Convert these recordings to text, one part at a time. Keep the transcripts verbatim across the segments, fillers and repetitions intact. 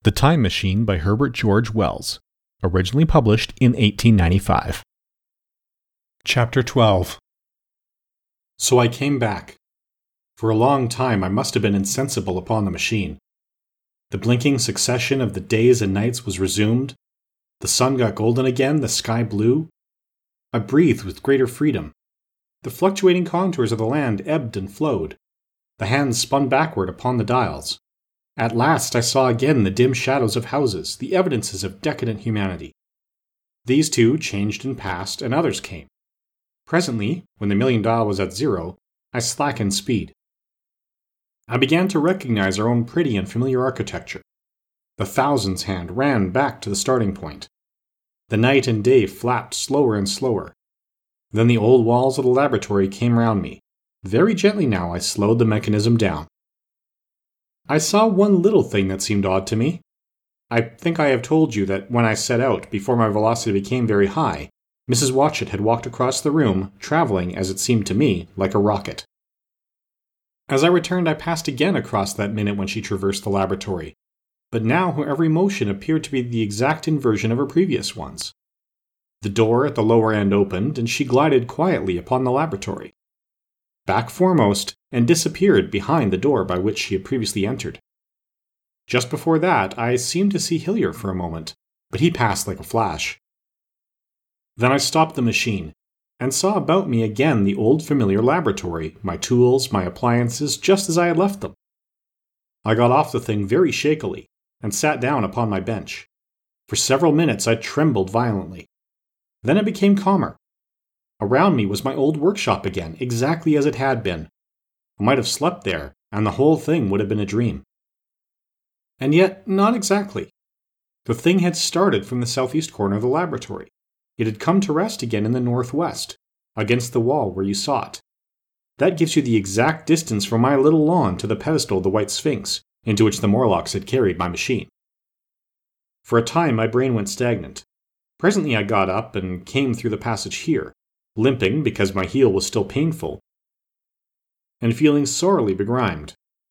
The Time Machine by Herbert George Wells, originally published in eighteen ninety-five. Chapter twelve. So I came back. For a long time I must have been insensible upon the machine. The blinking succession of the days and nights was resumed. The sun got golden again, the sky blue. I breathed with greater freedom. The fluctuating contours of the land ebbed and flowed. The hands spun backward upon the dials. At last I saw again the dim shadows of houses, the evidences of decadent humanity. These too changed and passed, and others came. Presently, when the million dial was at zero, I slackened speed. I began to recognize our own pretty and familiar architecture. The thousands hand ran back to the starting point. The night and day flapped slower and slower. Then the old walls of the laboratory came round me. Very gently now I slowed the mechanism down. I saw one little thing that seemed odd to me. I think I have told you that when I set out, before my velocity became very high, Missus Watchett had walked across the room, traveling, as it seemed to me, like a rocket. As I returned, I passed again across that minute when she traversed the laboratory, but now her every motion appeared to be the exact inversion of her previous ones. The door at the lower end opened, and she glided quietly upon the laboratory, back foremost, and disappeared behind the door by which she had previously entered. Just before that, I seemed to see Hillier for a moment, but he passed like a flash. Then I stopped the machine, and saw about me again the old familiar laboratory, my tools, my appliances, just as I had left them. I got off the thing very shakily, and sat down upon my bench. For several minutes I trembled violently. Then it became calmer. Around me was my old workshop again, exactly as it had been. I might have slept there, and the whole thing would have been a dream. And yet, not exactly. The thing had started from the southeast corner of the laboratory. It had come to rest again in the northwest, against the wall where you saw it. That gives you the exact distance from my little lawn to the pedestal of the White Sphinx, into which the Morlocks had carried my machine. For a time my brain went stagnant. Presently I got up and came through the passage here, limping because my heel was still painful, and feeling sorely begrimed.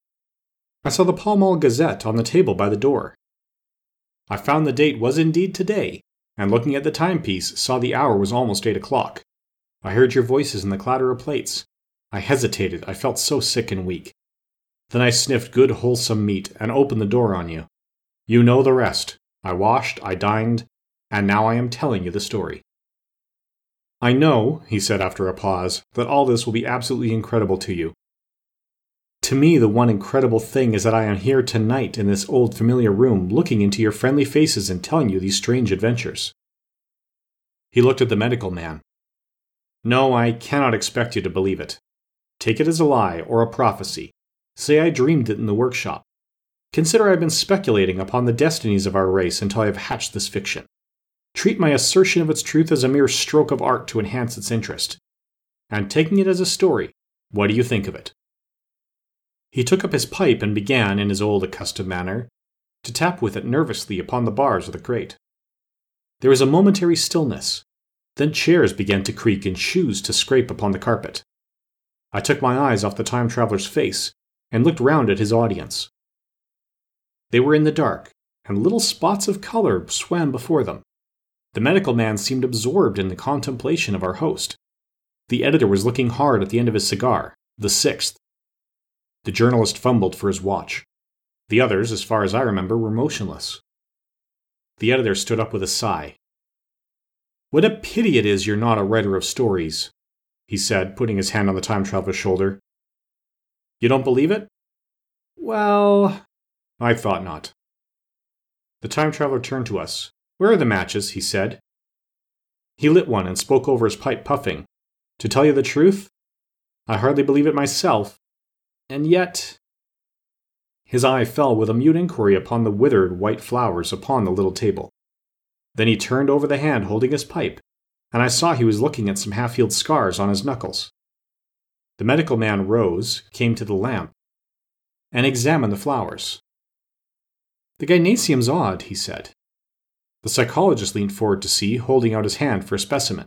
I saw the Pall Mall Gazette on the table by the door. I found the date was indeed today, and looking at the timepiece, saw the hour was almost eight o'clock. I heard your voices in the clatter of plates. I hesitated, I felt so sick and weak. Then I sniffed good wholesome meat, and opened the door on you. You know the rest. I washed, I dined, and now I am telling you the story. I know, he said after a pause, that all this will be absolutely incredible to you. To me, the one incredible thing is that I am here tonight in this old familiar room, looking into your friendly faces and telling you these strange adventures. He looked at the medical man. No, I cannot expect you to believe it. Take it as a lie or a prophecy. Say I dreamed it in the workshop. Consider I have been speculating upon the destinies of our race until I have hatched this fiction. Treat my assertion of its truth as a mere stroke of art to enhance its interest. And taking it as a story, what do you think of it? He took up his pipe and began, in his old accustomed manner, to tap with it nervously upon the bars of the grate. There was a momentary stillness. Then chairs began to creak and shoes to scrape upon the carpet. I took my eyes off the time traveler's face and looked round at his audience. They were in the dark, and little spots of color swam before them. The medical man seemed absorbed in the contemplation of our host. The editor was looking hard at the end of his cigar, the sixth. The journalist fumbled for his watch. The others, as far as I remember, were motionless. The editor stood up with a sigh. What a pity it is you're not a writer of stories, he said, putting his hand on the time traveler's shoulder. You don't believe it? Well, I thought not. The time traveler turned to us. Where are the matches? He said. He lit one and spoke over his pipe, puffing. To tell you the truth, I hardly believe it myself, and yet... His eye fell with a mute inquiry upon the withered white flowers upon the little table. Then he turned over the hand holding his pipe, and I saw he was looking at some half-healed scars on his knuckles. The medical man rose, came to the lamp, and examined the flowers. The gynecium's odd, he said. The psychologist leaned forward to see, holding out his hand for a specimen.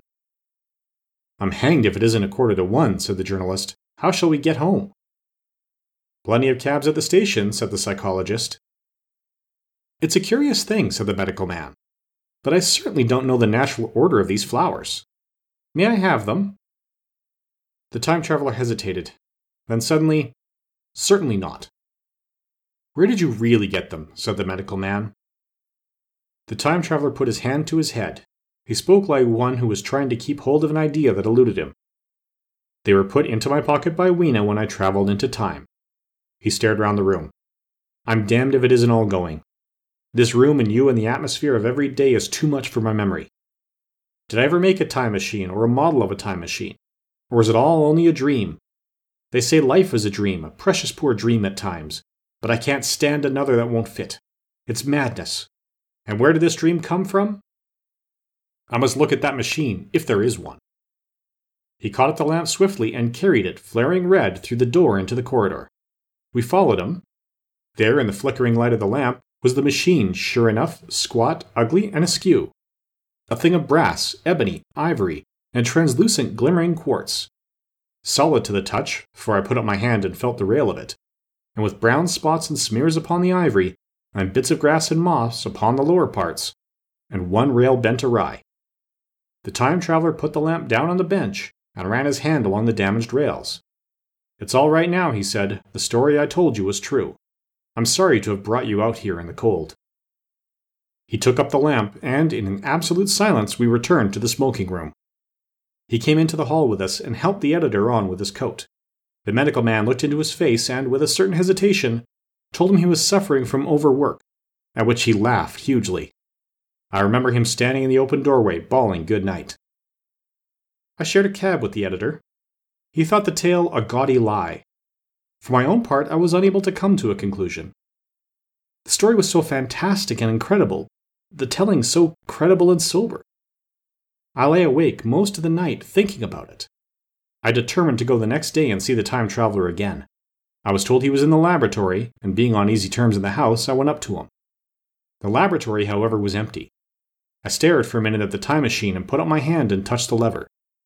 I'm hanged if it isn't a quarter to one, said the journalist. How shall we get home? Plenty of cabs at the station, said the psychologist. "It's a curious thing," said the medical man, "but I certainly don't know the natural order of these flowers. May I have them?" The time traveler hesitated. Then suddenly, "Certainly not." "Where did you really get them?" said the medical man. The time traveler put his hand to his head. He spoke like one who was trying to keep hold of an idea that eluded him. "They were put into my pocket by Weena when I traveled into time." He stared round the room. "I'm damned if it isn't all going. This room and you and the atmosphere of every day is too much for my memory. Did I ever make a time machine or a model of a time machine? Or is it all only a dream? They say life is a dream, a precious poor dream at times, but I can't stand another that won't fit. It's madness. And where did this dream come from? I must look at that machine, if there is one." He caught at the lamp swiftly and carried it, flaring red, through the door into the corridor. We followed him. There, in the flickering light of the lamp, was the machine, sure enough, squat, ugly, and askew. A thing of brass, ebony, ivory, and translucent glimmering quartz. Solid to the touch, for I put up my hand and felt the rail of it, and with brown spots and smears upon the ivory, and bits of grass and moss upon the lower parts, and one rail bent awry. The time traveler put the lamp down on the bench, and ran his hand along the damaged rails. "It's all right now," he said. "The story I told you was true. I'm sorry to have brought you out here in the cold." He took up the lamp, and in an absolute silence we returned to the smoking room. He came into the hall with us and helped the editor on with his coat. The medical man looked into his face and, with a certain hesitation, told him he was suffering from overwork, at which he laughed hugely. I remember him standing in the open doorway, bawling good night. I shared a cab with the editor. He thought the tale a gaudy lie. For my own part, I was unable to come to a conclusion. The story was so fantastic and incredible, the telling so credible and sober. I lay awake most of the night thinking about it. I determined to go the next day and see the time traveler again. I was told he was in the laboratory, and being on easy terms in the house, I went up to him. The laboratory, however, was empty. I stared for a minute at the time machine and put up my hand and touched the lever.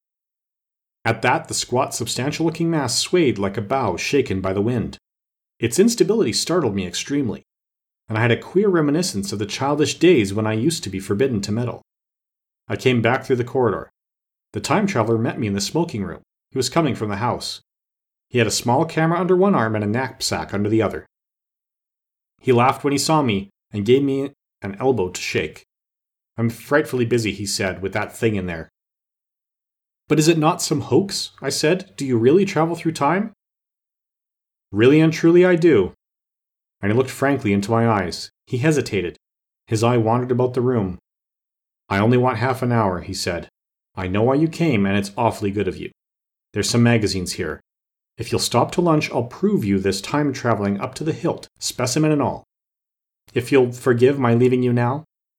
At that, the squat, substantial-looking mass swayed like a bough shaken by the wind. Its instability startled me extremely, and I had a queer reminiscence of the childish days when I used to be forbidden to meddle. I came back through the corridor. The time traveler met me in the smoking room. He was coming from the house. He had a small camera under one arm and a knapsack under the other. He laughed when he saw me and gave me an elbow to shake. "I'm frightfully busy," he said, "with that thing in there." "But is it not some hoax?" I said. "Do you really travel through time?" "Really and truly I do." And he looked frankly into my eyes. He hesitated. His eye wandered about the room. "I only want half an hour," he said. "I know why you came, and it's awfully good of you. There's some magazines here. If you'll stop to lunch, I'll prove you this time traveling up to the hilt, specimen and all. If you'll forgive my leaving you now?"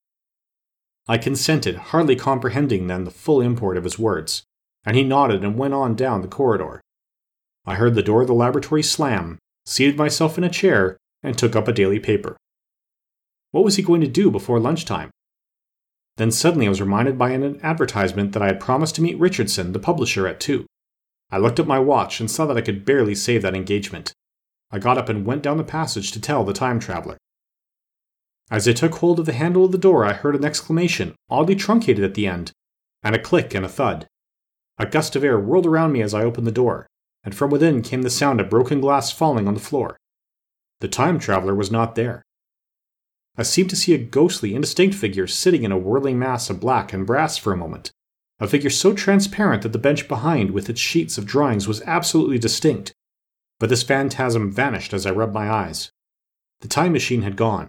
I consented, hardly comprehending then the full import of his words, and he nodded and went on down the corridor. I heard the door of the laboratory slam, seated myself in a chair, and took up a daily paper. What was he going to do before lunchtime? Then suddenly I was reminded by an advertisement that I had promised to meet Richardson, the publisher, at two. I looked at my watch and saw that I could barely save that engagement. I got up and went down the passage to tell the time traveler. As I took hold of the handle of the door, I heard an exclamation, oddly truncated at the end, and a click and a thud. A gust of air whirled around me as I opened the door, and from within came the sound of broken glass falling on the floor. The time traveler was not there. I seemed to see a ghostly, indistinct figure sitting in a whirling mass of black and brass for a moment, a figure so transparent that the bench behind with its sheets of drawings was absolutely distinct. But this phantasm vanished as I rubbed my eyes. The time machine had gone.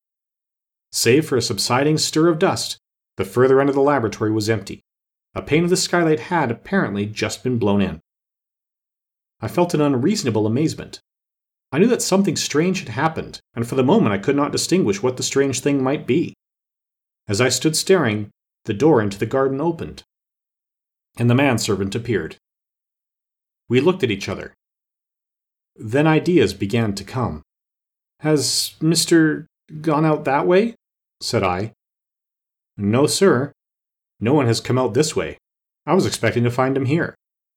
Save for a subsiding stir of dust, the further end of the laboratory was empty. A pane of the skylight had, apparently, just been blown in. I felt an unreasonable amazement. I knew that something strange had happened, and for the moment I could not distinguish what the strange thing might be. As I stood staring, the door into the garden opened, and the manservant appeared. We looked at each other. Then ideas began to come. "Has Mister gone out that way?" said I. "No, sir. No one has come out this way. I was expecting to find him here."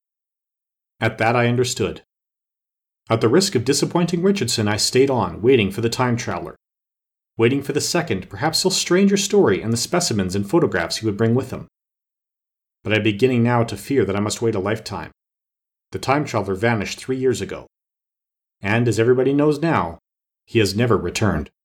At that I understood. At the risk of disappointing Richardson, I stayed on, waiting for the time traveler. waiting for the second, perhaps still stranger story and the specimens and photographs he would bring with him. But I am beginning now to fear that I must wait a lifetime. The time traveler vanished three years ago. And, as everybody knows now, he has never returned.